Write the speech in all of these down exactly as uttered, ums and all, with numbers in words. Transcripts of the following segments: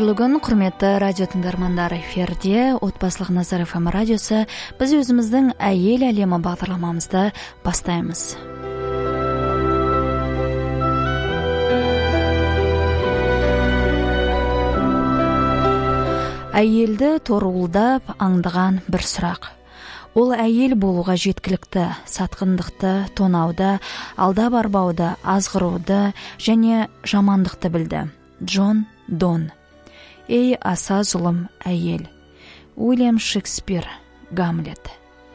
Кайырлы күн, құрметті радио тыңдармандар, эфирде Отбасылық Назар эф эм радиосы. Біз өзіміздің әйел әлемі бағдарламамызды бастаймыз. Әйелді торуылдап аңдыған бір сұрақ. Ол әйел болуға жеткілікті, сатқындықты, тонауды, алдап арбауды, азғыруды және жамандықты білді. Джон Дон. Ей аса зұлым әйел. Уильям Шекспир. Гамлет.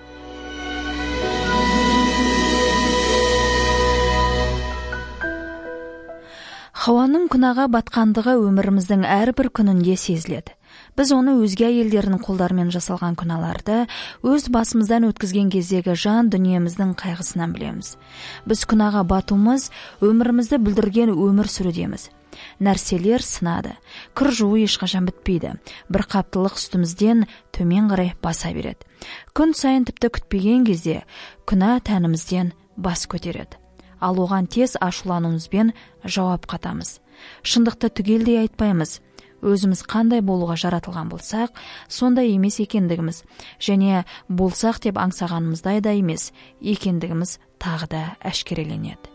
Хауаның күнәға батқандығы өміріміздің әрбір күнінде сезіледі. Біз оны өзге әйелдердің қолдарымен жасалған күнәларды өз басымыздан өткізген кездегі жан дүниеміздің қайғысынан білеміз. Біз күнәға батуымыз өмірімізді бүлдірген өмір сүрудеміз. Нәрселер сынады. Кір жуу ешқашан бітпейді. Бір қаптылық үстімізден төмен қарай баса береді. Күн сайын тіпті күтпеген кезде күнә тәнімізден бас көтереді. Ал оған тез ашулануымызбен жауап қатамыз. Шындықты түгелдей айтпаймыз. Өзіміз қандай болуға жаратылған болсақ, сондай емес екендігіміз, және болсақ деп аңсағанымыздай да емес екендігіміз тағы да әшкереленеді.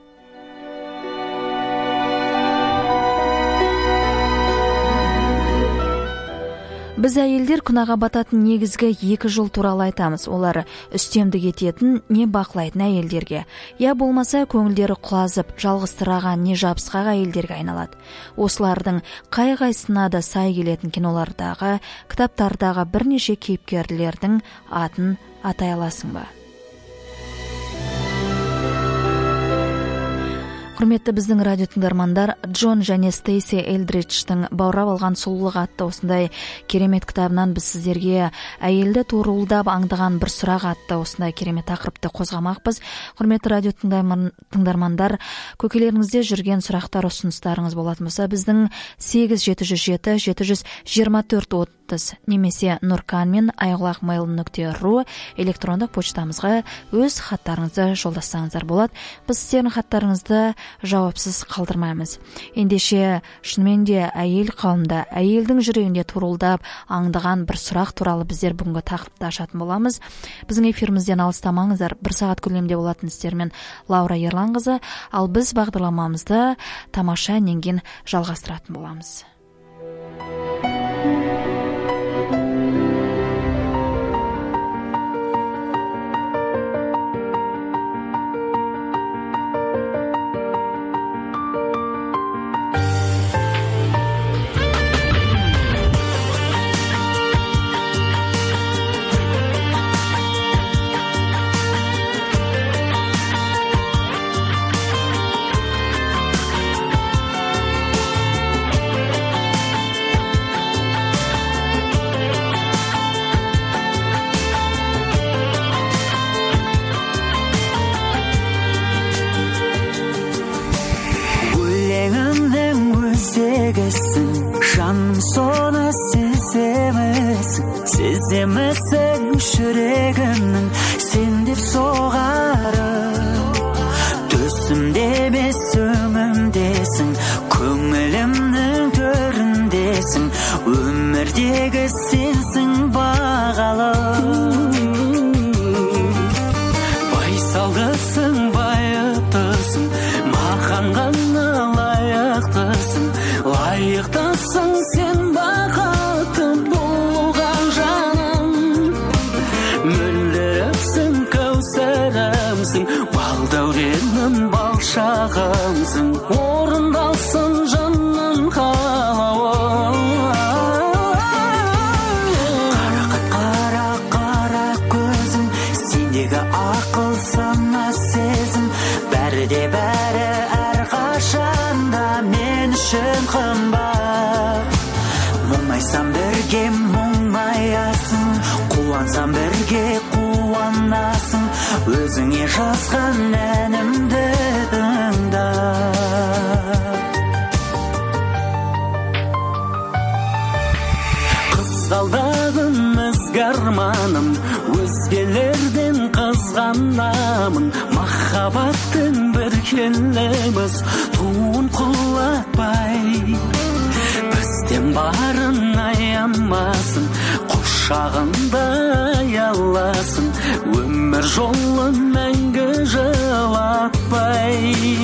Біз әйелдер күнәға бататын негізгі екі жол туралы айтамыз. Олар үстемдік ететін не бақылайтын әйелдерге, я болмаса көңілдері құлазып, жалғызсыраған не жабысқақ әйелдерге айналады. Осылардың қай-қайсына да сай келетін кинолардағы, кітаптардағы бірнеше кейіпкерлердің атын атай аласың ба? Құрметті біздің радио тыңдармандар, Джон және Стейси Элдриджтің баурап алған сұлулық атты осындай керемет кітабынан біз сіздерге әйелді торуылдап аңдыған бір сұрақ атты осындай керемет тақырыпты қозғамақпыз. Құрметті радио тыңдармандар, көкелеріңізде жүрген сұрақтар, ұсыныстарыңыз болатын болса, біздің сегіз жеті жүз жеті жеті жүз жиырма төрт отыз немесе нурканмен айғұлақ мейл нүкте ру электрондық почтамызға өз хаттарыңызды жолдасаңыздар болады. Біз сіздердің хаттарыңызды жауапсыз қалдырмаймыз. Ендеше шынымен де әйел қауымда, әйелдің жүрегінде торуылдап аңдыған бір сұрақ туралы біздер бүгінгі тақырыпты ашатын боламыз. Біздің эфирімізден алыстамаңыздар. Бір сағат көлемінде болатын істермен Лаура Ерланқызы, ал біз бағдарламамызды тамаша әннен жалғастыратын боламыз. Сеземісің жүрегімнің сен деп соғары, төсімде емес өңімдесің, көңілімнің төріндесің, өмірдегі сенсің бағалы. Байсалдысың, байыптысың, маған ғана лайықтысың, лайықтысың сен бақытты болған жаным. Мөлдірімсің, кәусәрімсің, балдәуренім, балшағымсың, орындалсын жанның қалауы. Қарақат қара қара көзің, сендегі ақыл сана сезім, бәрі де бәрі әрқашанда мен үшін қымбат. Мұңайсам бірге мұңаясың, қуансам бірге қуанасың, өзіңе жазған әнімді тыңда. Қызғалдағым ізгі арманым, өзгелерден қызғанамын, махаббаттың бір келеміз туын құлатпай. Бізден барын аямасын, құшағында аяласын, өмір жолын мәңгі жылатпай.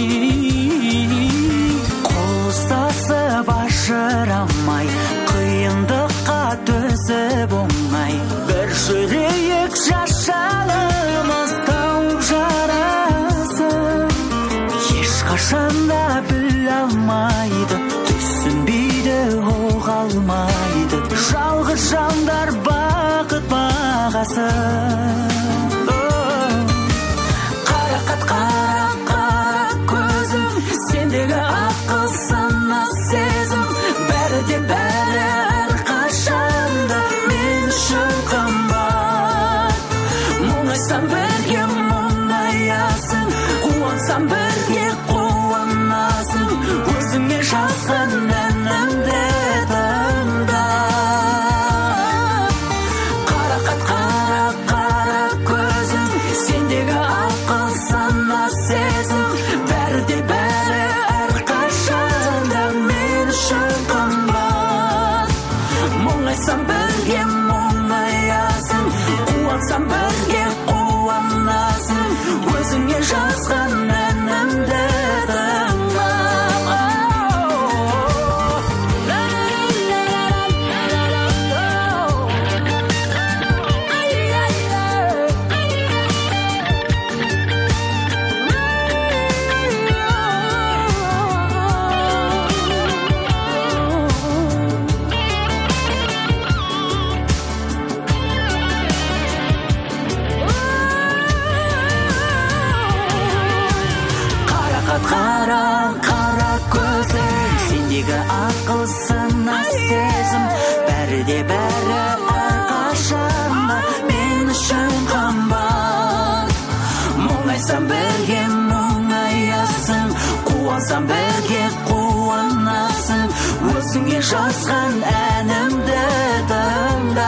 Қол ұстасып ажырамай, қиындыққа төзіп оңай, бір жүрейік жашалымыз тауып жарасын. Ешқашанда біле алмайды, түсінбейді, оға алмайды жалғыз жандар бақыт бағасын. Қарақат қара қара көзім, сендегі ақыл сана сезім, бәрі де бәрі әрқашанда мен үшін қымбат. Мұңайсам бірге мұңаясың, қуансам бірге қуанасың, өзіңе жазған әнімді тыңда. Қарақат қара қара көзім, сендегі ақыл сана сезім, бәрі де бәрі әрқашанда мен үшін қымбат. Мұңайсам бірге мұңаясың, қуансам бірге қуанасың, өзіңе жазған әнімді тыңда. Қара қара көзім, сендегі ақыл сана сезім, бәрі де бәрі әрқашанда мен үшін қымбат. Мұңайсам бірге мұңаясың, қуансам бірге қуанасың, өзіңе жазған әнімді тыңда.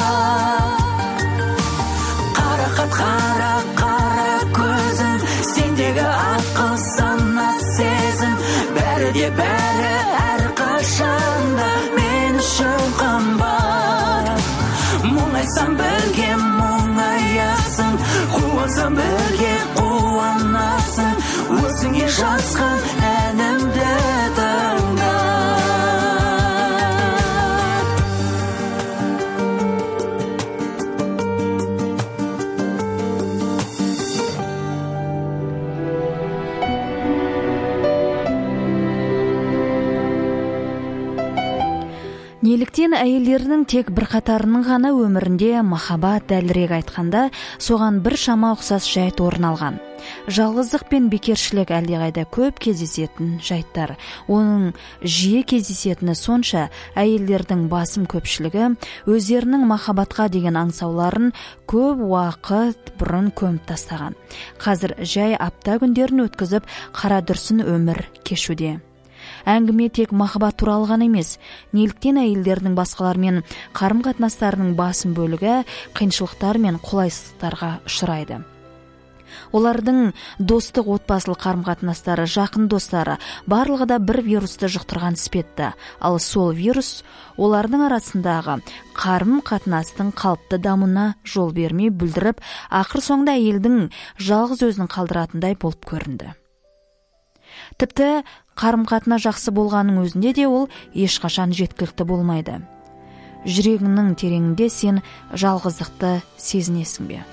Қарақат қара қара көзім, сендегі ақыл сана сезім, бәрі де бәрі әрқашанда мен үшін қымбат. Мұңайсам бірге мұңаясың, қуансам бірге қуанасың, өзіңе жазған әнімді тыңда. Неліктен әйелдерінің тек бір қатарының ғана өмірінде махаббат, дәлірек айтқанда, соған бір шама ұқсас жайт орын алған. Жалғыздық пен бекершілік әлдеқайда көп кездесетін жайттар. Оның жиі кездесетіні сонша, әйелдердің басым көпшілігі өздерінің махаббатқа деген аңсауларын көп уақыт бұрын көміп тастаған. Қазір жай апта күндерін өткізіп, қара дүрсін өмір кешуде. Әңгіме тек махаббат туралы ғана емес. Неліктен әйелдердің басқалармен қарым-қатынастарының басым бөлігі қиыншылықтар мен қолайсыздықтарға ұшырайды. Олардың достық, отбасылық қарым-қатынастары, жақын достары барлығы да бір вирусты жұқтырған іспетті. Ал сол вирус олардың арасындағы қарым-қатынастың қалыпты дамуына жол бермей бүлдіріп, ақыр соңында әйелдің жалғыз өзін қалдыратындай болып көрінді. Тіпті қарым-қатына жақсы болғаның өзінде де ол ешқашан жеткілікті болмайды. Жүрегіңнің тереңінде сен жалғыздықты сезінесің бе?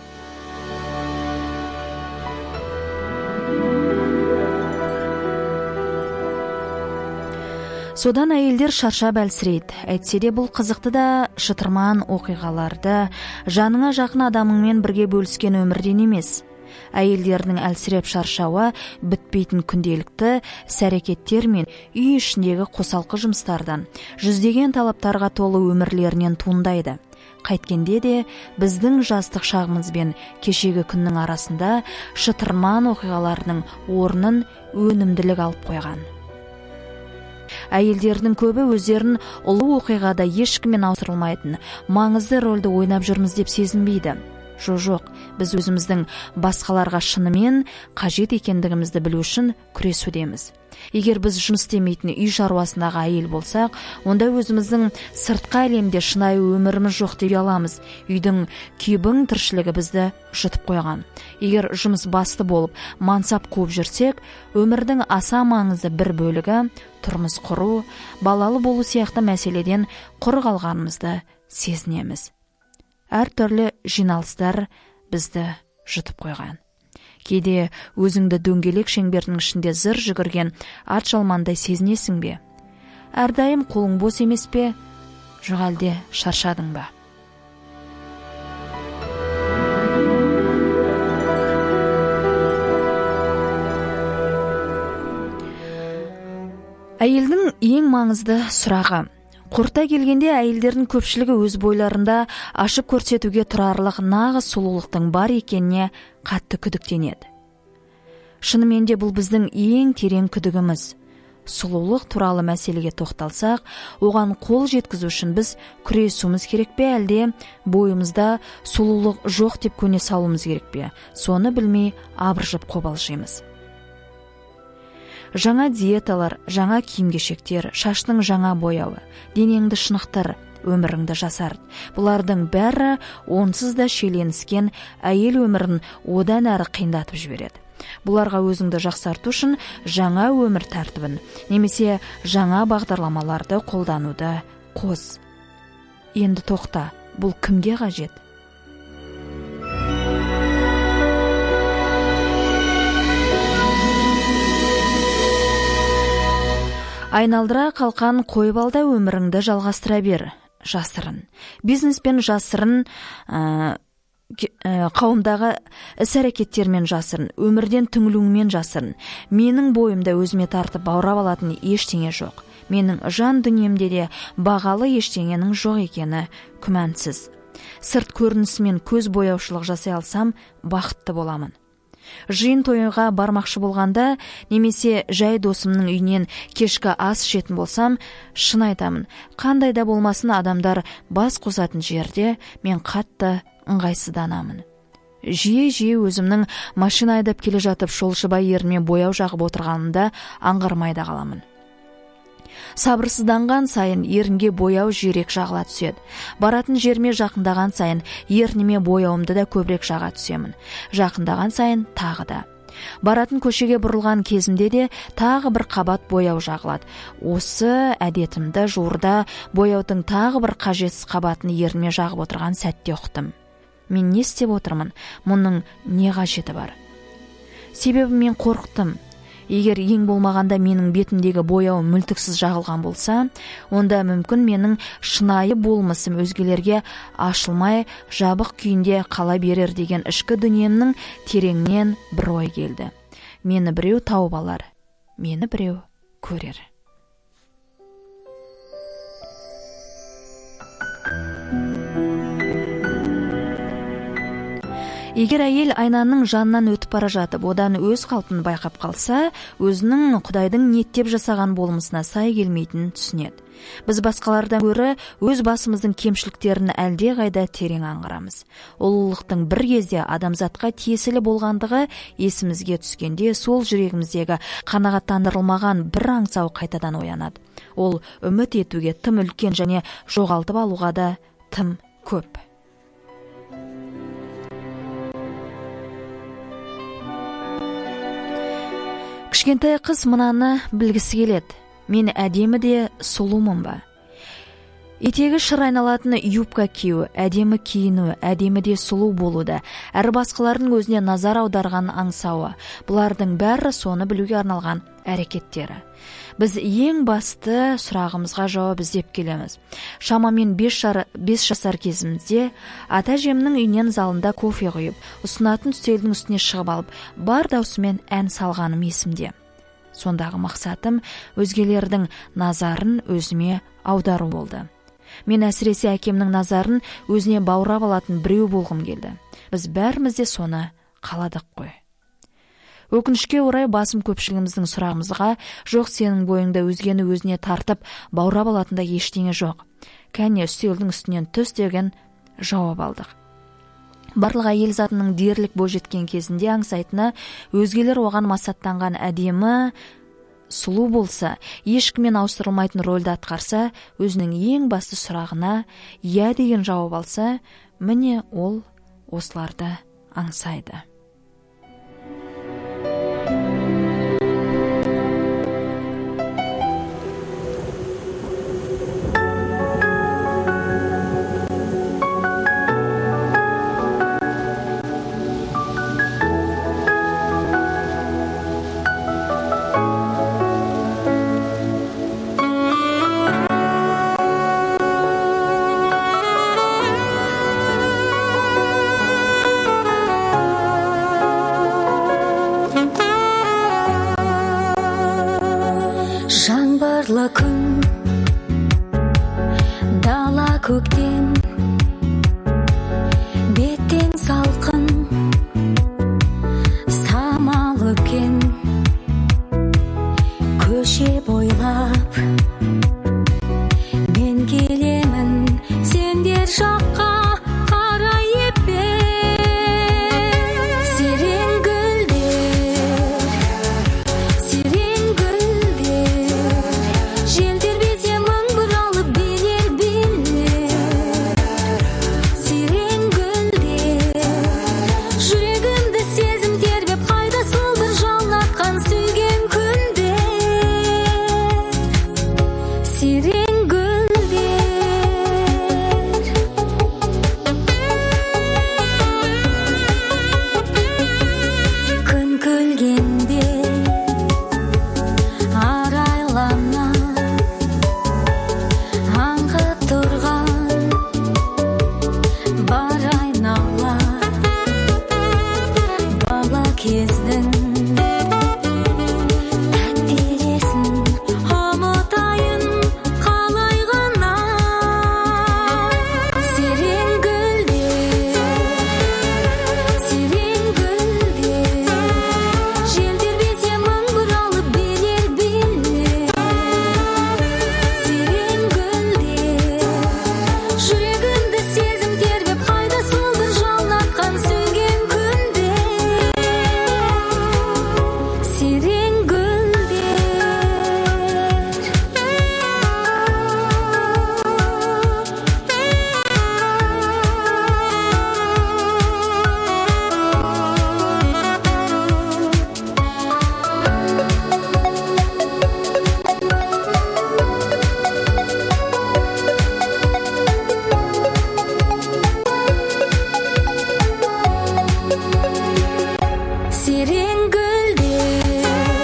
Содан әйелдер шаршап әлсірейді. Әйтсе де бұл қызықты да шытырман оқиғаларды жаныңа жақын адамыңмен бірге бөліскен өмірден емес. Әйелдердің әлсіреп шаршауы бітпейтін күнделікті іс-әрекеттер мен үй ішіндегі қосалқы жұмыстардан, жүздеген талаптарға толы өмірлерінен туындайды. Қайткенде де біздің жастық шағымыз бен кешегі күннің арасында шытырман оқиғалардың орнын өнімділік алып қойған. Әйелдердің көбі өздерін ұлы оқиғада ешкіммен ауыстырылмайтын маңызды рөлді ойнап жүрміз деп сезінбейді. Жо жоқ, біз өзіміздің басқаларға шынымен қажет екендігімізді білу үшін күресудеміз. Егер біз жұмыс істемейтін үй шаруасындағы әйел болсақ, онда өзіміздің сыртқы әлемде шынайы өміріміз жоқ деп аламыз. Үйдің күйбің тіршілігі бізді жұтып қойған. Егер жұмыс басты болып, мансап қуып жүрсек, өмірдің аса маңызды бір бөлігі тұрмыс құру, балалы болу сияқты мәселеден құр қалғанымызды сезінеміз. Әртүрлі жиналыстар бізді жұтып қойған. Кейде өзіңді дөңгелек шеңбердің ішінде зыр жүгірген ат жалмандай сезінесің бе? Әрдайым қолың бос емес пе? Жоқ әлде шаршадың ба? Әйелдің ең маңызды сұрағы. Қорыта келгенде әйелдердің көпшілігі өз бойларында ашып көрсетуге тұрарлық нағыз сұлулықтың бар екеніне қатты күдіктенеді. Шынымен де бұл біздің ең терең күдігіміз. Сұлулық туралы мәселеге тоқталсақ, оған қол жеткізу үшін біз күресуіміз керек пе, әлде бойымызда сұлулық жоқ деп көне салуымыз керек пе? Соны білмей абыржып қобалжимыз. Жаңа диеталар, жаңа киім-кешектер, шаштың жаңа бояуы, денеңді шынықтыр, өміріңді жасарт. Бұлардың бәрі онсыз да шиеленіскен әйел өмірін одан әрі қиындатып жібереді. Бұларға өзіңді жақсарту үшін жаңа өмір тәртібін, немесе жаңа бағдарламаларды қолдануды қос. Енді тоқта, бұл кімге қажет? Айналдыра қалқан қойбалда өміріңді жалғастыра бер. Жасырын. Бизнеспен жасырын, ә, қауымдағы іс-әрекеттермен жасырын, өмірден түңілуіңмен жасырын. Менің бойымда өзіме тартып баурап алатын ештеңе жоқ. Менің жан дүниемде де бағалы ештеңенің жоқ екені күмәнсіз. Сырт көрінісімен көз бояушылық жасай алсам, бақытты боламын. Жиын тойға бармақшы болғанда, немесе жай досымның үйінен кешкі ас ішетін болсам, шын айтамын, қандай да болмасын адамдар бас қосатын жерде мен қатты ыңғайсызданамын. Жиі-жиі өзімнің машина айдап келе жатып шолшыбай ерніме бояу жағып отырғанымда аңғармай да қаламын. Сабырсызданған сайын ерінге бояу жиірек жағыла түседі. Баратын жеріме жақындаған сайын ерніме бояуымды да көбірек жаға түсемін. Жақындаған сайын тағы да. Баратын көшеге бұрылған кезімде де тағы бір қабат бояу жағылады. Осы әдетімді жуырда бояудың тағы бір қажетсіз қабатын ерніме жағып отырған сәтте ұқтым. Мен не істеп отырмын? Мұның не қажеті бар? Себебі мен қорықтым. Егер ең болмағанда менің бетімдегі бояу мүлтіксіз жағылған болса, онда мүмкін менің шынайы болмысым өзгелерге ашылмай жабық күйінде қала берер деген ішкі дүниемнің тереңнен бір ой келді. Мені біреу тауып алар, мені біреу көрер. Егер әйел айнаның жанынан өтіп бара жатып, одан өз қалпын байқап қалса, өзінің Құдайдың ниеттеп жасаған болмысына сай келмейтінін түсінеді. Біз басқалардан гөрі өз басымыздың кемшіліктерін әлде қайда терең аңғарамыз. Ұлылықтың бір кезде адамзатқа тиесілі болғандығы есімізге түскенде, сол жүрегіміздегі қанағаттандырылмаған бір аңсау қайтадан оянады. Ол үміт етуге тым үлкен және жоғалтып алуға да тым көп. Кішкентай қыз мынаны білгісі келеді. Мен әдемі де сұлумын ба? Етегі шыр айналатын юбка кию, әдемі киіну, әдемі де сұлу болуды, әр басқалардың өзіне назар аударған аңсауы. Бұлардың бәрі соны білуге арналған әрекеттері. Біз ең басты сұрағымызға жауап іздеп келеміз. Шамамен бес жасар кезімізде ата-әжемнің үйінен залында кофе құйып, ұсынатын үстелдің үстіне шығып алып, бар даусымен ән салғаным есімде. Сондағы мақсатым өзгелердің назарын өзіме аудару болды. Мен әсіресе әкемнің назарын өзіне баурап алатын біреу болғым келді. Біз бәріміз де соны қаладық қой. Өкінішке орай басым көпшілігіміздің сұрағымызға жоқ, сенің бойыңда өзгені өзіне тартып баурап алатында ештеңе жоқ. Кәне үстелдің үстінен түс деген жауап алдық. Барлық әйел затының дерлік бойжеткен кезінде аңсайтыны өзгелер оған масаттанған әдемі, сұлу болса, ешкіммен ауыстырылмайтын рөлді атқарса, өзінің ең басты сұрағына иә деген жауап алса, міне ол осыларды аңсайды. Жаңбырлы күн, дала көктем, беттен салқын, самал өпкен, көше бойлап, мен келемін сендер жаққа қарай еппен. Сирен гүлдер, сирен гүлдер, желдер бете мың бұралып белер-белер. Сирен гүлдер, жүрегімді сезім тербеп, қайда сол бір жалатқан сүйген күнде. Сирен гүлдер, күн күлгенде арайлана аңқып тұрған бар айнала бала кездің тәтті ұмытайын қалай ғана. Сирен гүлдер, сирен гүлдер, желдер бете мың бұралып белер-белер. Сирен гүлдер, жүрегімді сезім тербеп, қайда сол бір жалатқан сүйген күнде. Сирен гүлдер. Сирен гүлдер,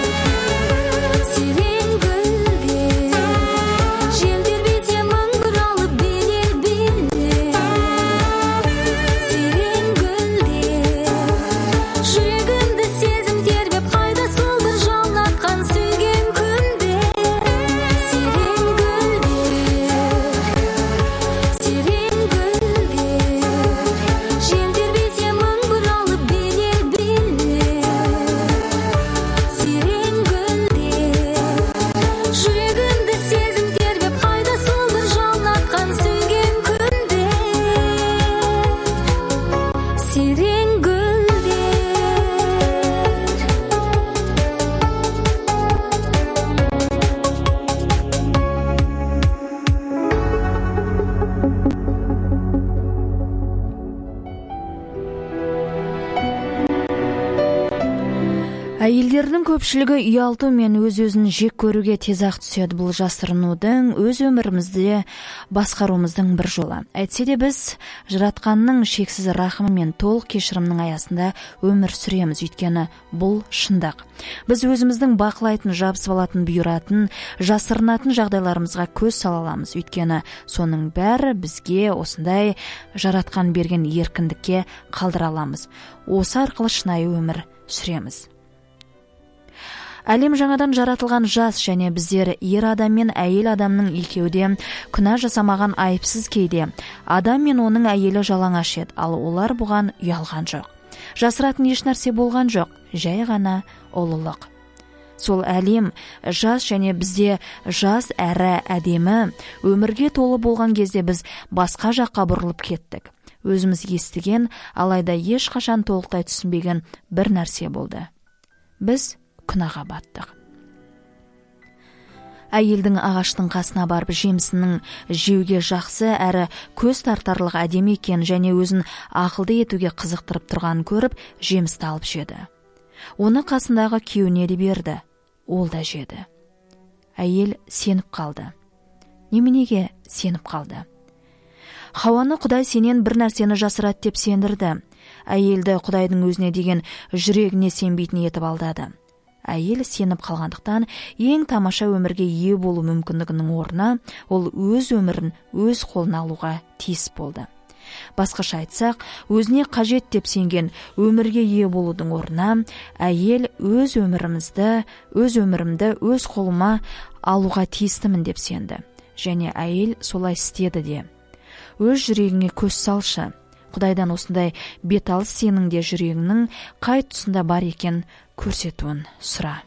сирен гүлдер, желдер бете мың бұралып белер-белер. Сирен гүлдер, жүрегімді сезім тербеп, қайда сол бір жалатқан сүйген күнде. Сирен гүлдер, сирен гүлдер, желдер бете мың бұралып белер-белер. Сирен гүлдер, жүрегімді сезім тербеп, қайда сол бір жалатқан сүйген күнде. Сирен гүлдер. Әйелдердің көпшілігі ұялту мен өз-өзін жек көруге тез-ақ түседі. Бұл жасырынудың, өз өмірімізде басқаруымыздың бір жолы. Әйтсе де біз жаратқанның шексіз рахымы мен толық кешірімнің аясында өмір сүреміз, өйткені бұл шындық. Біз өзіміздің бақылайтын, жабысып алатын, бұйыратын, жасырынатын жағдайларымызға көз сала аламыз, өйткені соның бәрі бізге осындай жаратқан берген еркіндікке қалдыра аламыз. Осы арқылы шынайы өмір сүреміз. Әлем жаңадан жаратылған жас, және біздер ер адам мен әйел адамның екеуде күнә жасамаған айыпсыз кейде. Адам мен оның әйелі жалаңаш еді, ал олар бұған ұялған жоқ. Жасыратын еш нәрсе болған жоқ, жай ғана ұлылық. Сол әлем жас және бізде жас әрі әдемі өмірге толы болған кезде біз басқа жаққа бұрылып кеттік. өзіміз естіген, алайда ешқашан толықтай түсінбеген бір нәрсе болды. Біз күнәға баттық. Әйелдің ағаштың қасына барып жемісінің жеуге жақсы әрі көз тартарлық әдемі екен және өзін ақылды етуге қызықтырып тұрғанын көріп, жемісті алып жеді. Оны қасындағы күйеуіне де берді. Ол да жеді. Әйел сеніп қалды. Неменеге сеніп қалды? Хауаны Құдай сенен бір нәрсені жасырады деп сендірді. Әйелді Құдайдың өзіне деген жүрегіне сенбейтін етіп алдады. Әйел сеніп қалғандықтан ең тамаша өмірге ие болу мүмкіндігінің орнына ол өз өмірін өз қолына алуға тиіс болды. Басқаша айтсақ, өзіне қажет деп сенген өмірге ие болудың орнына әйел өз өмірімізді, өз өмірімді өз қолыма алуға тиістімін деп сенді. Және әйел солай істеді де. Өз жүрегіңе көз салшы. Құдайдан осындай беталыс сенің де жүрегіңнің қай тұсында бар екен көрсетуін сұра.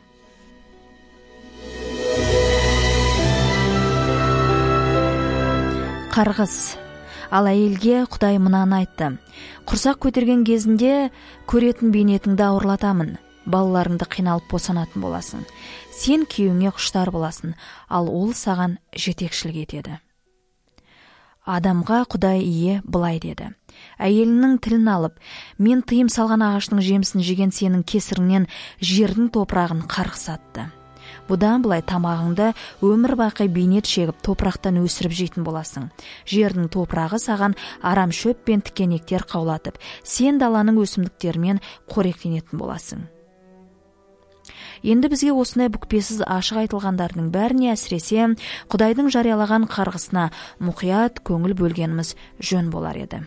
Қарғыс. Ал әйелге Құдай мынаны айтты. Құрсақ көтерген кезінде көретін бейнетіңді ауырлатамын. Балаларыңды қиналып босанатын боласың. Сен күйеуіңе құштар боласың, ал ол саған жетекшілік етеді. Адамға Құдай ие былай деді. Әйелінің тілін алып, мен тыйым салған ағаштың жемісін жеген сенің кесіріңнен жердің топырағын қарғыс атты. Бұдан былай тамағыңды өмір бақи бейнет шегіп топырақтан өсіріп жейтін боласың. Жердің топырағы саған арам шөп пен тікенектер қаулатып, сен даланың өсімдіктерімен қоректенетін боласың. Енді бізге осындай бүкпесіз ашық айтылғандардың бәріне әсіресе Құдайдың жариялаған қарғысына мұқият көңіл бөлгеніміз жөн болар еді.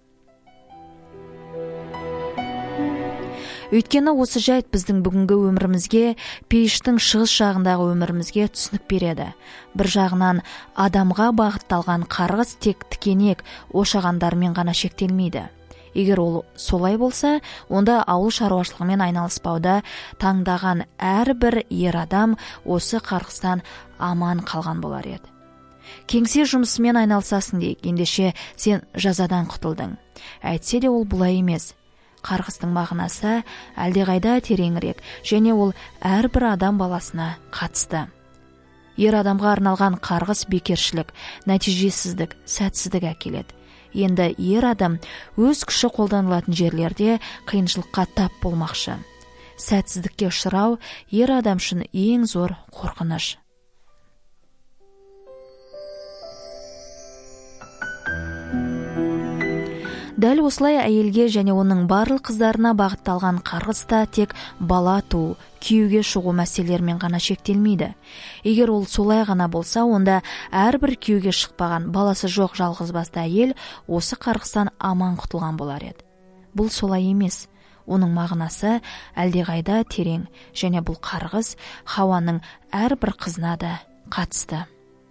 Өйткені осы жайт біздің бүгінгі өмірімізге, пейіштің шығыс жағындағы өмірімізге түсінік береді. Бір жағынан адамға бағытталған қарғыс тек тікенек, ошағандармен ғана шектелмейді. Егер ол солай болса, онда ауыл шаруашылығымен айналыспауда таңдаған әрбір ер адам осы қарғыстан аман қалған болар еді. Кеңсе жұмысымен айналысасың дейік, ендеше сен жазадан құтылдың. Әйтсе де ол бұлай емес. Қарғыстың мағынасы әлдеқайда тереңірек, және ол әрбір адам баласына қатысты. Ер адамға арналған қарғыс бекершілік, нәтижесіздік, сәтсіздік әкеледі. Енді ер адам өз күші қолданылатын жерлерде қиыншылыққа тап болмақшы. Сәтсіздікке ұшырау ер адам үшін ең зор қорқыныш. Дәл осылай әйелге және оның барлық қыздарына бағытталған қарғыс та тек бала туу, күйеуге шығу мәселелерімен ғана шектелмейді. Егер ол солай ғана болса, онда әрбір күйеуге шықпаған, баласы жоқ жалғызбасты әйел осы қарғыстан аман құтылған болар еді. Бұл солай емес. Оның мағынасы әлдеқайда терең, және бұл қарғыс Хауаның әрбір қызына да қатысты.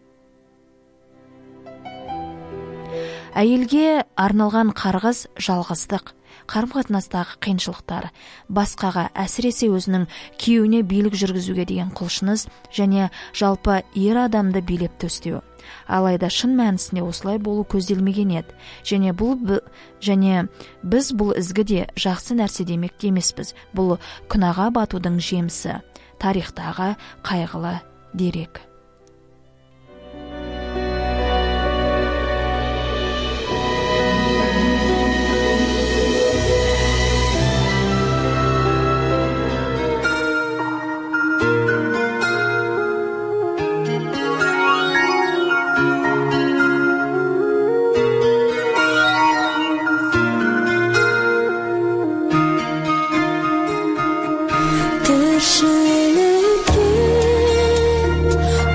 Әйелге арналған қарғыс жалғыздық, қарым-қатынастағы қиыншылықтар, басқаға, әсіресе өзінің күйеуіне билік жүргізуге деген құлшыныс және жалпы ер адамды билеп төстеу. Алайда шын мәнісінде осылай болу көзделмеген еді. Және бұл және біз бұл ізгі де жақсы нәрсе демек емеспіз. Бұл күнәға батудың жемісі, тарихтағы қайғылы дерек. Тіршілікке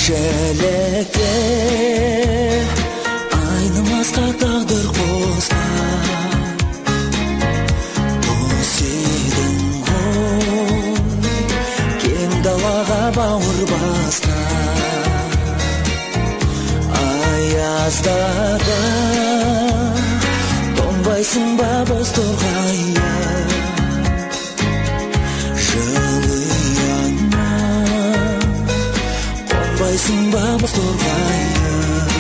тіршілікте айнымасқа тағдыр қосқан дос едің ғой кең далаға бауыр басқан аяздарда тоңбайсың ба боз торғайы жылы яңа қонбайсың ба боз торғайы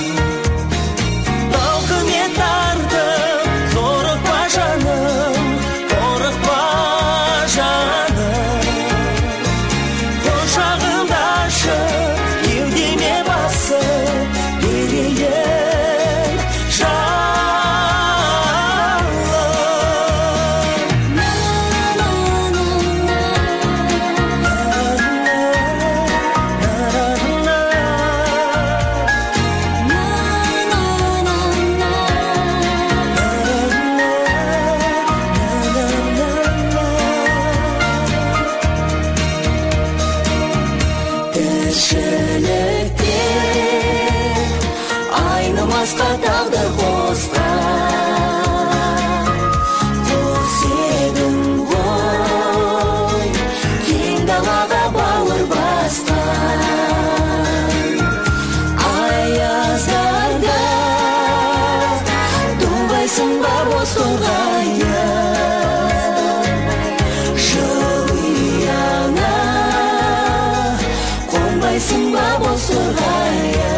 талқымен тартып зорықпа жаным қорықпа жаным құшағымда ашып кеудеме басып берейін тіршілікте айнымасқа тағдыр қосқан дос едің ғой кең далаға бауыр басқан аяздарда тоңбайсың ба боз торғайы жылы қонбайсың ба боз торғайы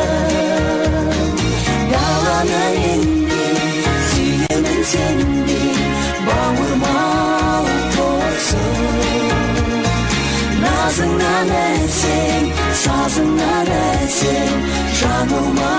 даланы мендей сүйемін сендей бауырмал болсын назыңнан әсем сазыңнан әсем жаныма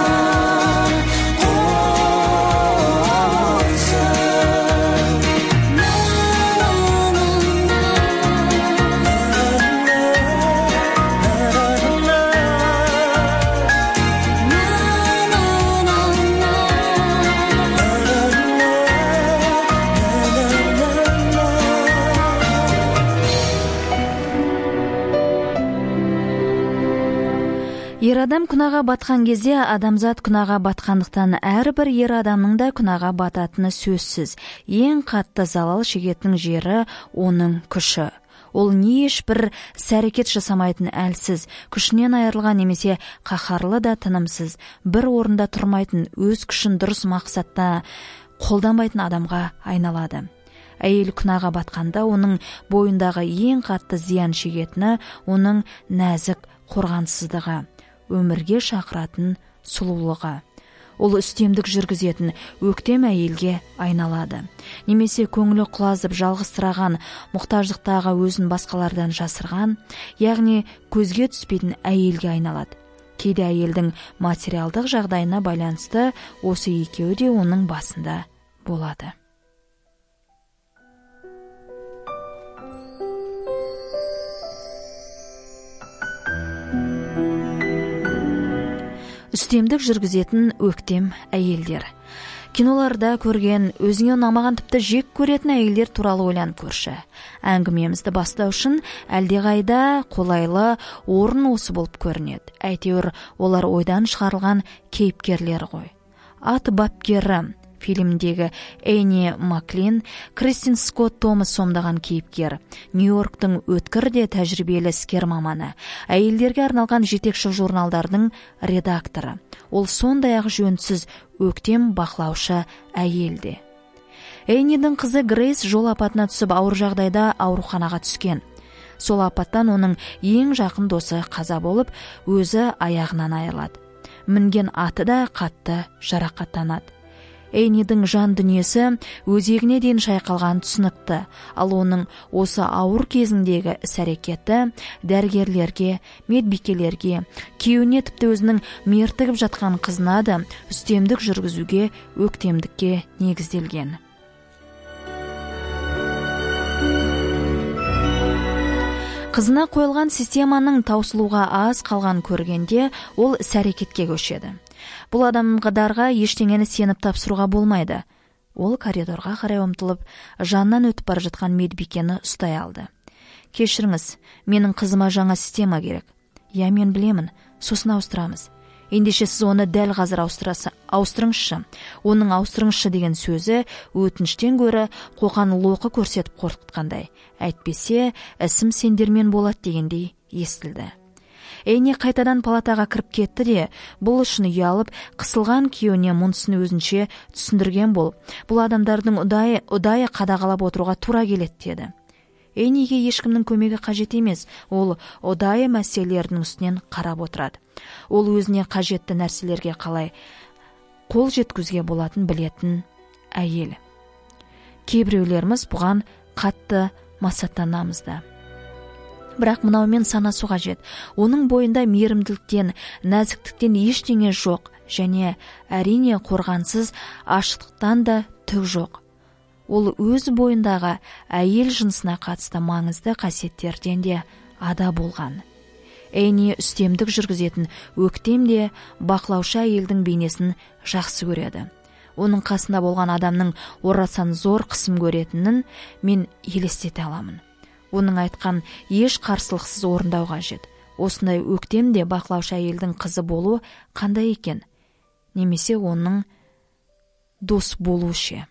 Ер адам күнәға батқан кезде адамзат күнәға батқандықтан әрбір ер адамның да күнәға бататыны сөзсіз. Ең қатты залал шегетін жері оның күші. Ол не ешбір сәрекет жасамайтын әлсіз, күшінен айырылған немесе қаһарлы да тынымсыз, бір орында тұрмайтын, өз күшін дұрыс мақсатта қолданбайтын адамға айналады. Әйел күнәға батқанда оның бойындағы ең қатты зиян шегетіні оның нәзік қорғансыздығы, өмірге шақыратын сұлулығы. Ол үстемдік жүргізетін өктем әйелге айналады. Немесе көңілі құлазып жалғызсыраған, мұқтаждықтағы өзін басқалардан жасырған, яғни көзге түспейтін әйелге айналады. Кейде әйелдің материалдық жағдайына байланысты осы екеуі де оның басында болады. Үстемдік жүргізетін өктем әйелдер. Киноларда көрген, өзіңе ұнамаған тіпті жек көретін әйелдер туралы ойланып көрші. Әңгімемізді бастау үшін әлдеқайда қолайлы орын осы болып көрінеді. Әйтеуір олар ойдан шығарылған кейіпкерлер ғой. Ат бапкері фильмдегі Энни Маклин, Кристин Скотт Томас сомдаған кейіпкер, Нью-Йорктың өткір де тәжірибелі іскер маманы, әйелдерге арналған жетекші журналдардың редакторы. Ол сондай-ақ жөнсіз өктем бақылаушы әйелде. Эннидің қызы Грейс жол апатына түсіп ауыр жағдайда ауруханаға түскен. Сол апаттан оның ең жақын досы қаза болып, өзі аяғынан айырылады. Мінген аты да қатты жарақаттанады. Эннидің жан дүниесі өзегіне дейін шайқалған түсінікті, ал оның осы ауыр кезіндегі іс-әрекеті дәрігерлерге, медбикелерге, күйеуіне тіпті өзінің мертігіп жатқан қызына да үстемдік жүргізуге, өктемдікке негізделген. Қызына қойылған системаның таусылуға аз қалған көргенде ол іс-әрекетке көшеді. Бұл адамдарға ештеңені сеніп тапсыруға болмайды. Ол коридорға қарай ұмтылып, жанынан өтіп бара жатқан медбикені ұстай алды. Кешіріңіз, менің қызыма жаңа система керек. Я, мен білемін, сосын ауыстырамыз. Ендеше сіз оны дәл қазір ауыстырыңызшы. Оның ауыстырыңызшы деген сөзі өтініштен гөрі қоқан лоқы көрсетіп қорқытқандай. Әйтпесе, ісім сендермен болады дегендей естілді. Эйни қайтадан палатаға кіріп кетті де, бұл үшін ұялып, қысылған күйеуіне мұнысын өзінше түсіндірген болып, бұл адамдардың ұдайы, ұдайы қадағалап отыруға тура келеді деді. Эйниге ешкімнің көмегі қажет емес, ол ұдайы мәселелердің үстінен қарап отырады. Ол өзіне қажетті нәрселерге қалай қол жеткізуге болатын білетін әйел. Кейбіреулеріміз бұған қатты масаттанамыз да. Бірақ мынаумен санасу қажет. Оның бойында мейірімділіктен, нәзіктіктен ештеңе жоқ, және әрине қорғансыз аштықтан да түк жоқ. Ол өз бойындағы әйел жынысына қатысты маңызды қасиеттерден де ада болған. Эйни үстемдік жүргізетін өктем де бақылаушы әйелдің бейнесін жақсы көреді. Оның қасында болған адамның орасан зор қысым көретінін мен елестете аламын. Оның айтқан еш қарсылықсыз орындау қажет. Осындай өктем де бақылаушы әйелдің қызы болу қандай екен? Немесе оның дос болу ше?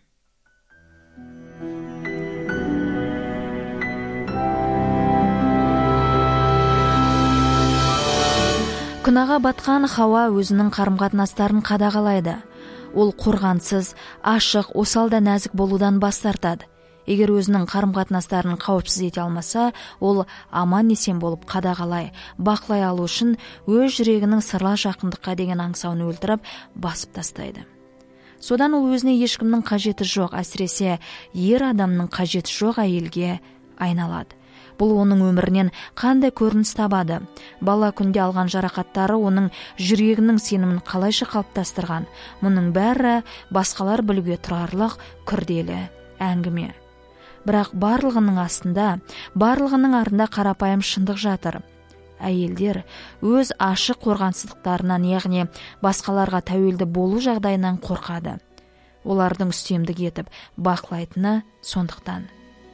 Күнәға батқан Хауа өзінің қарым-қатынастарын қадағалайды. Ол қорғансыз, ашық, осал да нәзік болудан бас тартады. Егер өзінің қарым-қатынастарын қауіпсіз ете алмаса, ол аман-есен болып қадағалай, бақылай алу үшін өз жүрегінің сырла жақындыққа деген аңсауын өлтіріп, басып тастайды. Содан ол өзіне ешкімнің қажеті жоқ, әсіресе ер адамның қажеті жоқ әйелге айналады. Бұл оның өмірінен қандай көрініс табады? Бала күнде алған жарақаттары оның жүрегінің сенімін қалайша қалыптастырған? Мұның бәрі басқалар білуге тұрарлық күрделі әңгіме. Бірақ барлығының астында, барлығының артында қарапайым шындық жатыр. Әйелдер өз ашық қорғансыздықтарынан, яғни басқаларға тәуелді болу жағдайынан қорқады. Олардың үстемдік етіп бақылайтыны сондықтан.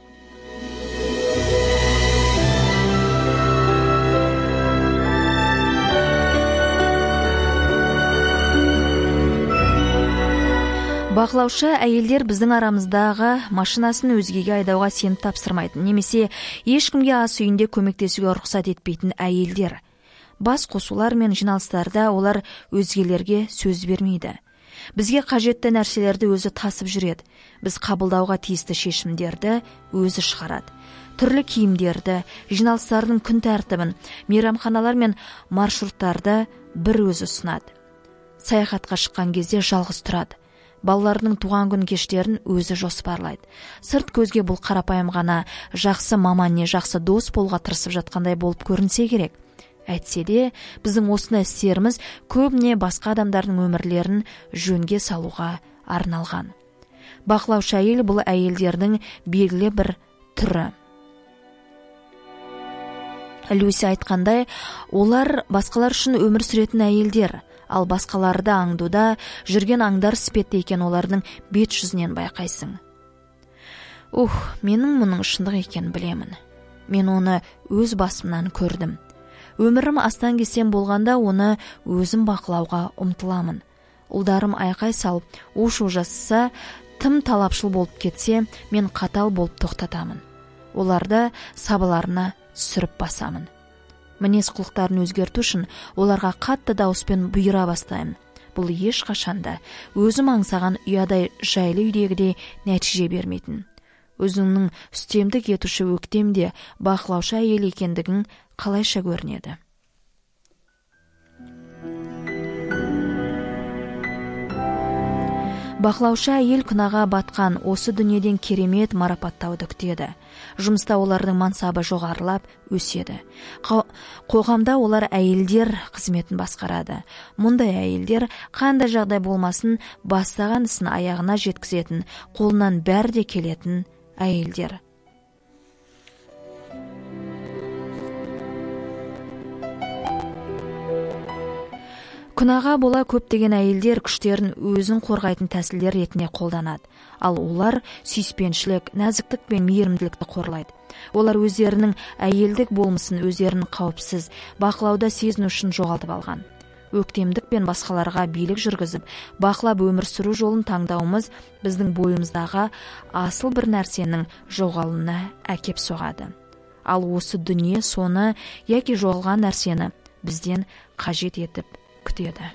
Бақылаушы әйелдер біздің арамыздағы машинасын өзгеге айдауға сеніп тапсырмайтын, немесе ешкімге ас үйінде көмектесуге рұқсат етпейтін әйелдер. Бас қосулар мен жиналыстарда олар өзгелерге сөз бермейді. Бізге қажетті нәрселерді өзі тасып жүреді. Біз қабылдауға тиісті шешімдерді өзі шығарады. Түрлі киімдерді, жиналыстардың күн тәртібін, мейрамханалар мен маршруттарды бір өзі ұсынады. Саяхатқа шыққан кезде жалғыз тұрады. Балаларының туған күн кештерін өзі жоспарлайды. Сырт көзге бұл қарапайым ғана жақсы маман не жақсы дос болуға тырысып жатқандай болып көрінсе керек. Әйтсе де, біздің осындай істеріміз көбіне басқа адамдардың өмірлерін жөнге салуға арналған. Бақылаушы әйел бұл әйелдердің белгілі бір түрі. Люси айтқандай, олар басқалар үшін өмір сүретін әйелдер, ал басқаларды аңдуда жүрген аңдар іспетті екен олардың бет жүзінен байқайсың. Ух, менің мұның шындық екен білемін. Мен оны өз басымнан көрдім. Өмірім астан кестен болғанда оны өзім бақылауға ұмтыламын. Ұлдарым айқай салып, у-шу жасаса, тым талапшыл болып кетсе, мен қатал болып тоқтатамын. Оларды сабаларына түсіріп басамын. Мінез құлықтарын өзгерту үшін оларға қатты дауыспен бұйыра бастаймын. Бұл ешқашанда өзім аңсаған ұядай жайлы үйдегідей нәтиже бермейтін. Өзіңнің үстемдік етуші өктемде бақылаушы әйел екендігің қалайша көрінеді. Бақылаушы әйел күнәға батқан осы дүниеден керемет марапаттауды күтеді. Жұмыста олардың мансабы жоғарылап өседі. Қоғамда олар әйелдер қызметін басқарады. Мұндай әйелдер қандай жағдай болмасын бастаған ісін аяғына жеткізетін, қолынан бәрі де келетін әйелдер. Күнәға бола көптеген әйелдер күштерін өзін қорғайтын тәсілдер ретінде қолданады. Ал олар сүйіспеншілік, нәзіктік пен мейірімділікті қорлайды. Олар өздерінің әйелдік болмысын өздерінің қауіпсіз, бақылауда сезіну үшін жоғалтып алған. Өктемдік пен басқаларға билік жүргізіп, бақылап өмір сүру жолын таңдауымыз біздің бойымыздағы асыл бір нәрсенің жоғалуына әкеп соғады. Ал осы дүние соны яки жоғалған нәрсені бізден қажет етіп күтеді.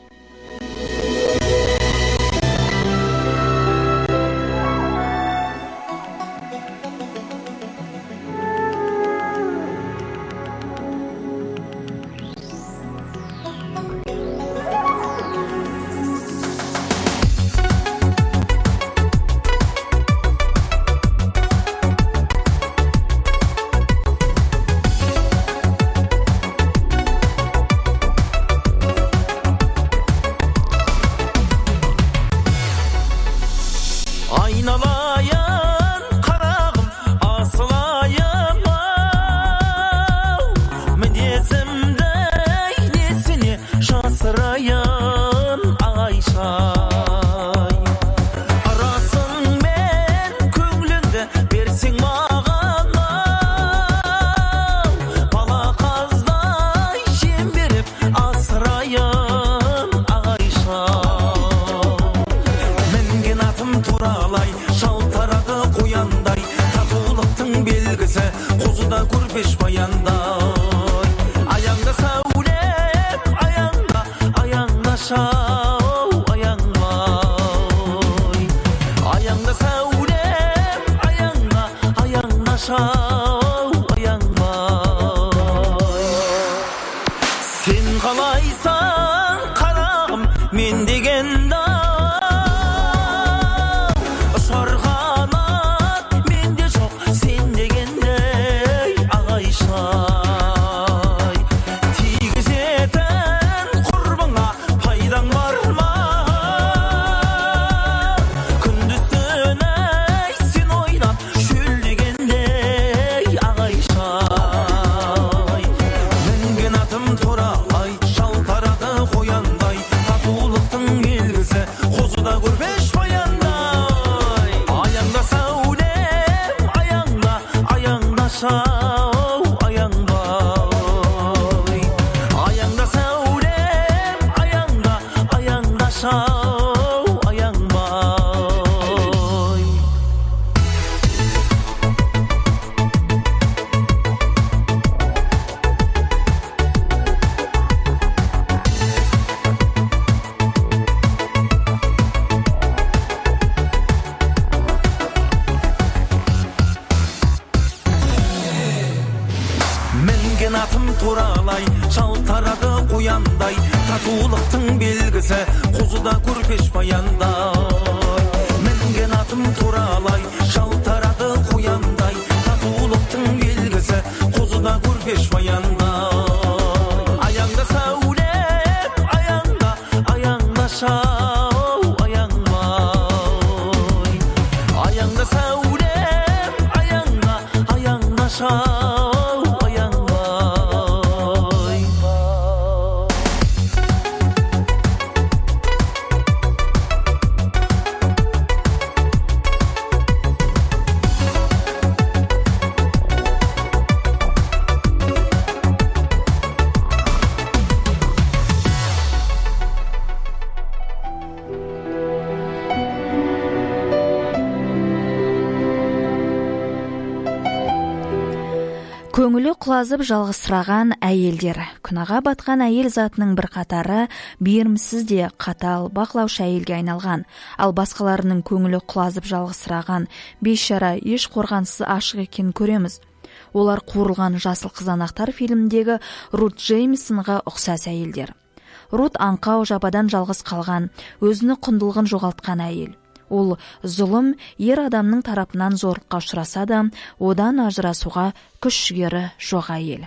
Көңілі құлазып жалғызсыраған әйелдер. Күнәға батқан әйел затының бір қатары берімсіз де қатал, бақылаушы әйелге айналған. Ал басқаларының көңілі құлазып жалғызсыраған бейшара еш қорғансыз ашық екен көреміз. Олар қуырылған жасыл қызанақтар фильміндегі Рут Джеймсонға ұқсас әйелдер. Рут аңқау жабадан жалғыз қалған, өзіні құндылығын жоғалтқан әйел. Ол зұлым ер адамның тарапынан зорлыққа ұшыраса да, одан ажырасуға күш жігері жоқ әйел.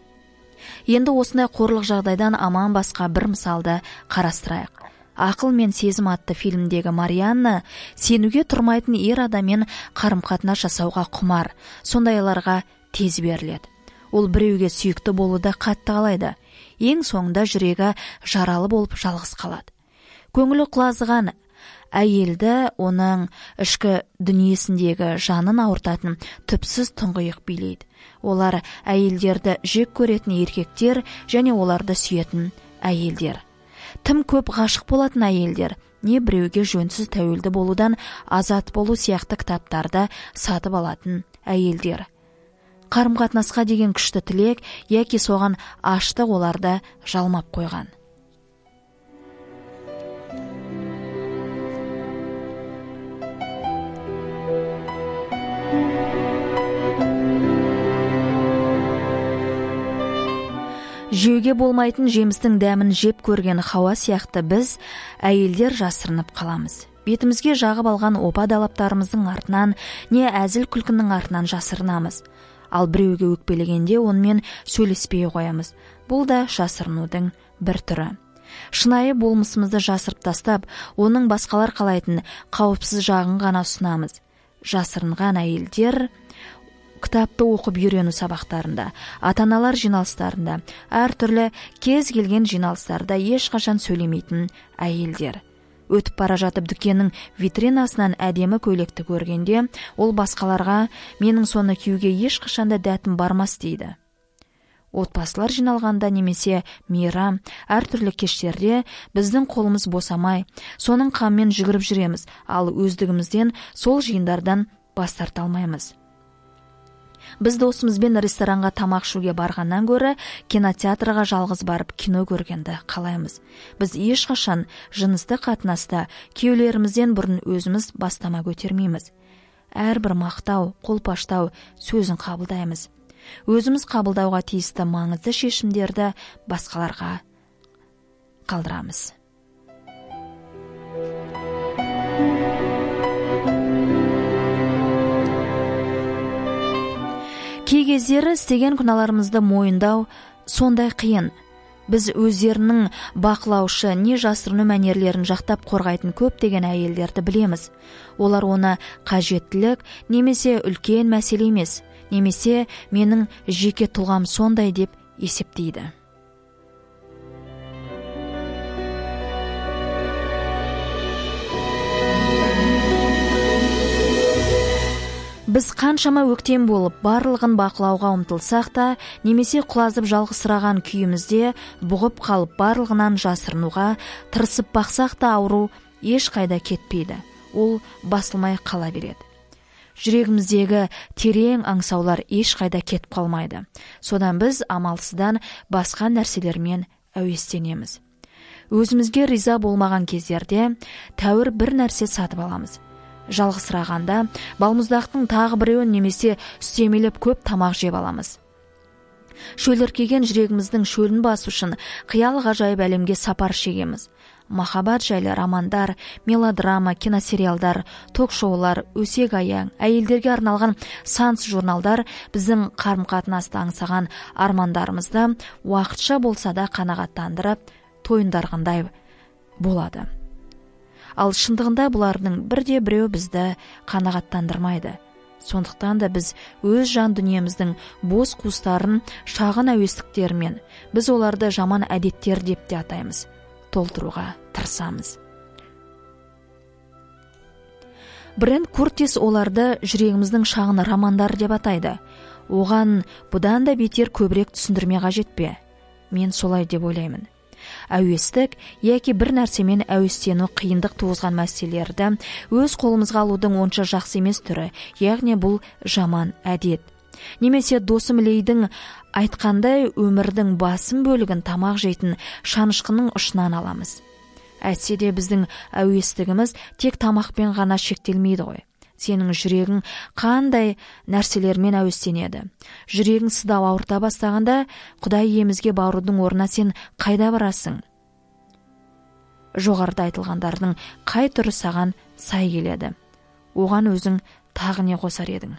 Енді осындай қорлық жағдайдан аман басқа бір мысалды қарастырайық. Ақыл мен сезім атты фильмдегі Марианна сенуге тұрмайтын ер адаммен қарым-қатынас жасауға құмар, сондайларға тез беріледі. Ол біреуге сүйікті болуды қатты қалайды. ең соңында жүрегі жаралы болып жалғыз қалады. Көңілі құлазыған әйелді оның ішкі дүниесіндегі жанын ауыртатын түпсіз тұңғиық билейді. Олар әйелдерді жек көретін еркектер және оларды сүйетін әйелдер. Тым көп ғашық болатын әйелдер, не біреуге жөнсіз тәуелді болудан азат болу сияқты кітаптарды сатып алатын әйелдер. Қарым-қатынасқа деген күшті тілек, яки соған аштық оларды жалмап қойған. Жеуге болмайтын жемістің дәмін жеп көрген Хауа сияқты біз, әйелдер жасырынып қаламыз. Бетімізге жағып алған опа далаптарымыздың артынан, не әзіл күлкінің артынан жасырынамыз. Ал біреуге өкпелегенде онымен сөйлеспей қоямыз. Бұл да жасырынудың бір түрі. Шынайы болмысымызды жасырып тастап, оның басқалар қалайтын қауіпсіз жағын ғана ұсынамыз. Жасырынған әйелдер кітапты оқып үйрену сабақтарында, ата-аналар жиналыстарында, әртүрлі кез келген жиналыстарда ешқашан сөйлемейтін әйелдер. Өтіп бара жатып дүкеннің витринасынан әдемі көйлекті көргенде, ол басқаларға менің соны киюге ешқашанда дәтім бармас дейді. Отбасылар жиналғанда немесе мейрам, әртүрлі кештерде біздің қолымыз босамай, соның қаммен жүгіріп жүреміз, ал өздігімізден сол жиындардан бас тарта алмаймыз. Біз досымызбен ресторанға тамақ ішуге барғаннан гөрі кинотеатрға жалғыз барып кино көргенді қалаймыз. Біз ешқашан жынысты қатынаста күйеулерімізден бұрын өзіміз бастама көтермейміз. Әрбір мақтау, қолпаштау сөзін қабылдаймыз. Өзіміз қабылдауға тиісті маңызды шешімдерді басқаларға қалдырамыз. Кей кездері істеген күнәларымызды мойындау сондай қиын. Біз өздерінің бақылаушы, не жасырыну мәнерлерін жақтап қорғайтын көптеген әйелдерді білеміз. Олар оны қажеттілік немесе үлкен мәселе емес, немесе менің жеке тұлғам сондай деп есептейді. Біз қаншама өктем болып, барлығын бақылауға ұмтылсақ та, немесе құлазып жалғызсыраған күйімізде бұғып қалып барлығынан жасырынуға тырысып бақсақ та ауру ешқайда кетпейді. Ол басылмай қала береді. Жүрегіміздегі терең аңсаулар ешқайда кетіп қалмайды. Содан біз амалсыздан басқа нәрселермен әуестенеміз. Өзімізге риза болмаған кездерде тәуір бір нәрсе сатып аламыз. Жалғызсырағанда балмұздақтың тағы біреуін немесе үстемелеп көп тамақ жеп аламыз. Шөліркеген жүрегіміздің шөлін басу үшін қиял ғажайып әлемге сапар шегеміз. Махаббат жайлы романдар, мелодрама, киносериалдар, ток-шоулар, өсек-аяң, әйелдерге арналған сансыз журналдар біздің қарым-қатынасты аңсаған армандарымызды уақытша болса да қанағаттандырып, тойындарғандай болады. Ал шындығында бұлардың бірде біреу бізді қанағаттандырмайды. Сондықтан да біз өз жан дүниеміздің бос қуыстарын шағын әуестіктермен, біз оларды жаман әдеттер деп те атаймыз, толтыруға тырысамыз. Брент Куртис оларды жүрегіміздің шағын романдар деп атайды. Оған бұдан да бетер көбірек түсіндірме қажет пе? Мен солай деп ойлаймын. Әуестік, яки бір нәрсемен әуестену қиындық туғызған мәселелерді өз қолымызға алудың онша жақсы емес түрі, яғни бұл жаман әдет. Немесе досым Лейдің айтқандай өмірдің басым бөлігін тамақ жейтін шанышқының ұшынан аламыз. Әйтсе де біздің әуестігіміз тек тамақпен ғана шектелмейді ғой. Сенің жүрегің қандай нәрселермен әуестенеді. Жүрегің сыздау ауырта бастағанда, Құдай иемізге барудың орнына сен қайда барасың? Жоғарыда айтылғандардың қай түрі саған сай келеді? Оған өзің тағы не қосар едің?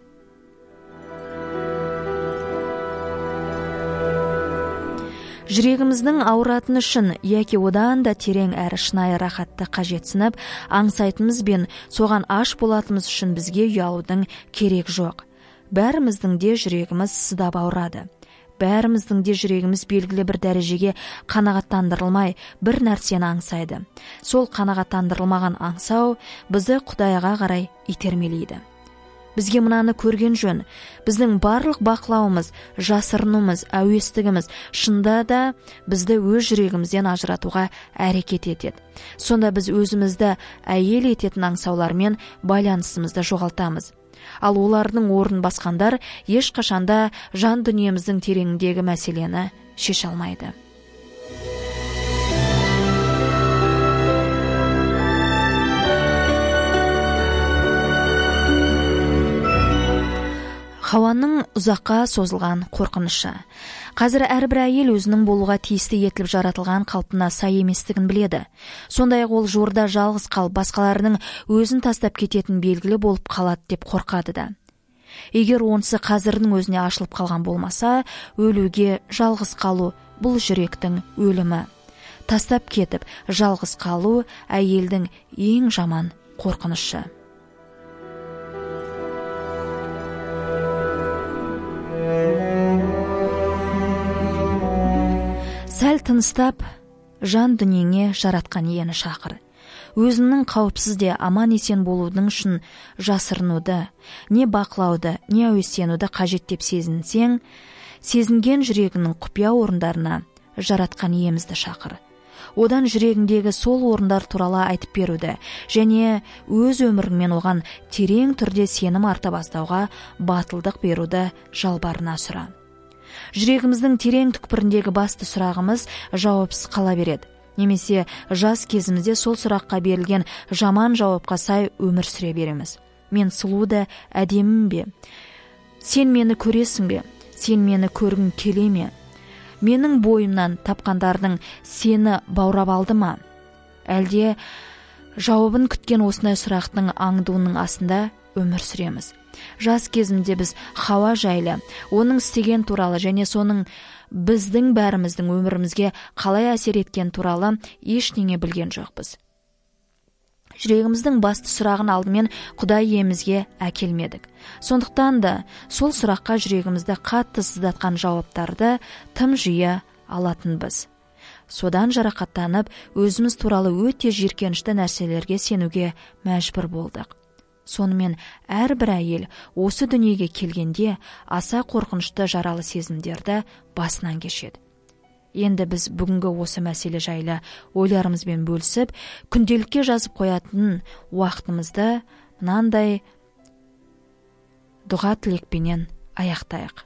Жүрегіміздің ауыратын үшін, яки одан да терең әрі шынайы рахатты қажетсініп, аңсайтынымыз бен соған аш болатымыз үшін бізге ұялудың керек жоқ. Бәріміздің де жүрегіміз сыздап ауырады. бәріміздің де жүрегіміз белгілі бір дәрежеге қанағаттандырылмай бір нәрсені аңсайды. Сол қанағаттандырылмаған аңсау бізді Құдайға қарай итермелейді. Бізге мынаны көрген жөн, біздің барлық бақылауымыз, жасырынуымыз, әуестігіміз шында да бізді өз жүрегімізден ажыратуға әрекет етеді. Сонда біз өзімізді әйел ететін аңсаулармен байланысымызды жоғалтамыз. Ал олардың орнын басқандар ешқашанда жан дүниеміздің тереңіндегі мәселені шеше алмайды. Хауаның ұзаққа созылған қорқынышы. Қазір әрбір әйел өзінің болуға тиісті етіліп жаратылған қалпына сай еместігін біледі. Сондай-ақ ол жорда жалғыз қалып, басқаларының өзін тастап кететін белгілі болып қалады деп қорқады да. Егер онысы қазірдің өзіне ашылып қалған болмаса, өлуге жалғыз қалу бұл жүректің өлімі. Тастап кетіп, жалғыз қалу әйелдің ең жаман қорқынышы. Сәл тыныстап, жан дүниеңе жаратқан иені шақыр. Өзіңнің қауіпсіз де аман есен болудың үшін жасырынуды, не бақылауды, не әуестенуді қажет деп сезінсең, сезінген жүрегінің құпия орындарына жаратқан иемізді шақыр. Одан жүрегіндегі сол орындар туралы айтып беруді және өз өміріңмен оған терең түрде сенім арта бастауға батылдық беруді жалбарына сұра. Жүрегіміздің терең түкпіріндегі басты сұрағымыз жауапсыз қала береді. Немесе жас кезімізде сол сұраққа берілген жаман жауапқа сай өмір сүре береміз. Мен сұлу да әдемім бе? Сен мені көресің бе? Сен мені көргің келе ме? Менің бойымнан тапқандардың сені баурап алды ма? Әлде жауабын күткен осындай сұрақтың аңдуының астында өмір сүреміз. Жас кезімде біз Хауа жайлы, оның істеген туралы және соның біздің бәріміздің өмірімізге қалай әсер еткен туралы ештеңе білген жоқпыз. Жүрегіміздің басты сұрағын алдымен Құдай иемізге әкелмедік. Сондықтан да сол сұраққа жүрегімізді қатты сыздатқан жауаптарды тым жиі алатынбыз. Содан жарақаттанып, өзіміз туралы өте жиіркенішті нәрселерге сенуге мәжбүр болдық. Сонымен әрбір әйел осы дүниеге келгенде аса қорқынышты жаралы сезімдерді басынан кешеді. Енді біз бүгінгі осы мәселе жайлы ойларымызбен бөлісіп, күнделікке жазып қоятын уақытымызды мынандай дұға тілекпенен аяқтайық.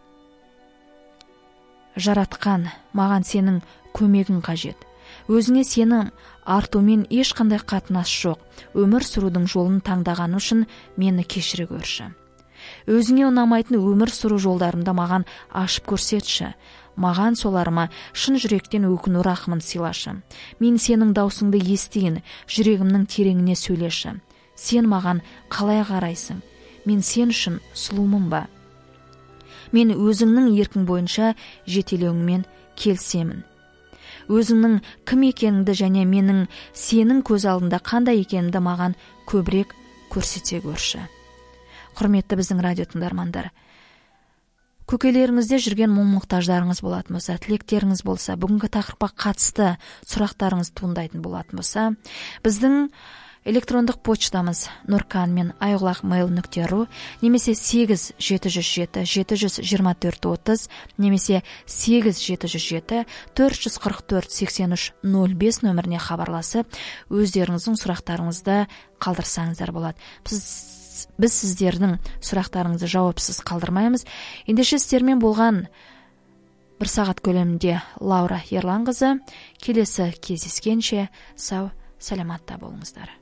Жаратқан, маған сенің көмегің қажет. Өзіңе сенім артумен ешқандай қатынас жоқ. Өмір сүрудің жолын таңдаған үшін мені кешіре көрші. Өзіңе ұнамайтын өмір сүру жолдарымды маған ашып көрсетші. Маған соларыма шын жүректен өкіну рахымын сыйлашы. Мен сенің даусыңды естиін, жүрегімнің тереңіне сөйлеші. Сен маған қалай қарайсың? Мен сен үшін сұлумын ба? Мен өзіңнің еркің бойынша жетелеуіңмен келісемін. Өзіңнің кім екеніңді және менің сенің көз алдында қандай екенімді маған көбірек көрсете көрші. Құрметті біздің радио тыңдармандар, көкелеріңізде жүрген мұң-мұқтаждарыңыз болатын болса, тілектеріңіз болса, бүгінгі тақырыпқа қатысты сұрақтарыңыз туындайтын болатын болса, біздің электрондық почтамыз нуркан мен айғұлақ мейл нүкте ру немесе сегіз жеті жүз жеті жеті жүз жиырма төрт отыз немесе сегіз жеті жүз жеті төрт жүз қырық төрт сексен үш нөл бес нөміріне хабарласып, өздеріңіздің сұрақтарыңызды қалдырсаңыздар болады. Біз, біз сіздердің сұрақтарыңызды жауапсыз қалдырмаймыз. Ендеше сіздермен болған бір сағат көлемінде Лаура Ерланқызы. Келесі кездескенше сау, саламатта болыңыздар.